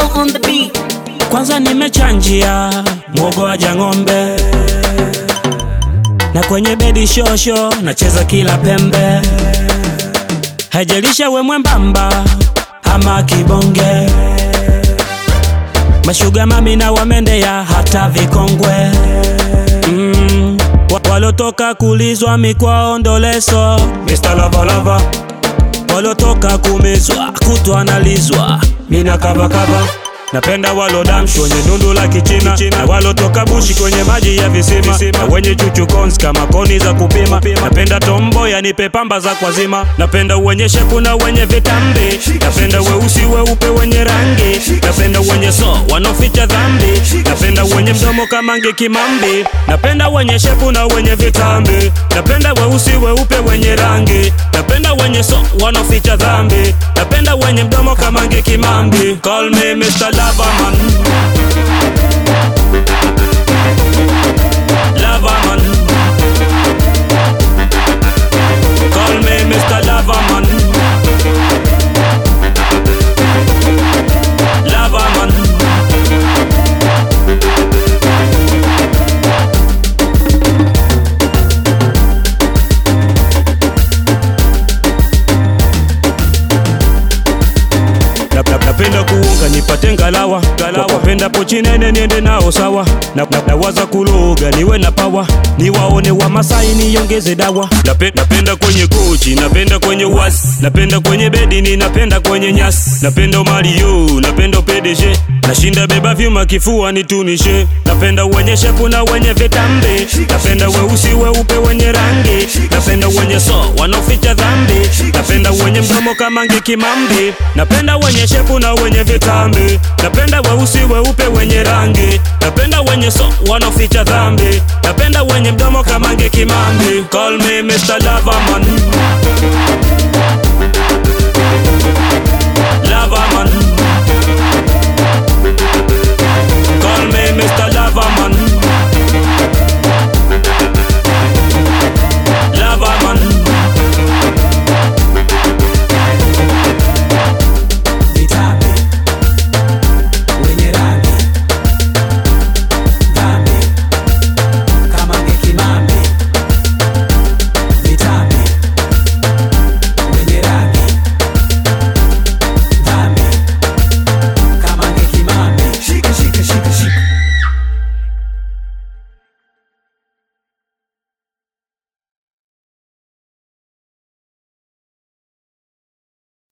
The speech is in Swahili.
on the beat. Kwanza nimechanjia mwogo wa jang'ombe, na kwenye bedi shosho nacheza kila pembe. Haijalisha we mwembamba ama kibonge, mashuga mami na wamendea hata vikongwe. Walotoka kulizwa mikwao ndoleso, Mr. Lava Lava. Walotoka kumizwa kutwa analizwa, mina kava kava. Napenda walodamshi wenye nundu la kichina, na walotoka bushi kwenye maji ya visima, na wenye chuchu cons kama koni za kupima. Napenda tomboy anipe pamba za kwa zima. Napenda wenye shepu na wenye vitambi, napenda weusi weupe wenye rangi, napenda wenye so wanoficha dhambi, napenda wenye mdomo kama Nge Kimambi. Napenda wenye shepu na wenye vitambi, napenda weusi weupe wenye rangi, napenda wenye so wanoficha dhambi, napenda wenye mdomo kama Nge Kimambi. Call me Mr. Loverman, Loverman. Call me Mr. Loverman, Loverman. Napenda kuunga nipate ngalawa, wapenda pochi nene niende nao sawa. Nawaza kuloga niwe na power, niwaone wa Masai niongeze dawa. Napenda kwenye kochi, napenda kwenye wasi, napenda kwenye bedi ni napenda kwenye nyasi. Napenda Mario, napenda PDG, nashinda beba vyuma kifua nitunishe. Napenda wenye shepu na wenye vitambi, napenda weusi weupe wenye rangi, napenda wenye so wanoficha dhambi, napenda wenye mdomo kama Nge Kimambi. Napenda wenye shepu na wenye vitambi, napenda weusi weupe wenye rangi, napenda wenye so wanoficha dhambi, napenda wenye mdomo kama Nge Kimambi. Call me Mr. Loverman.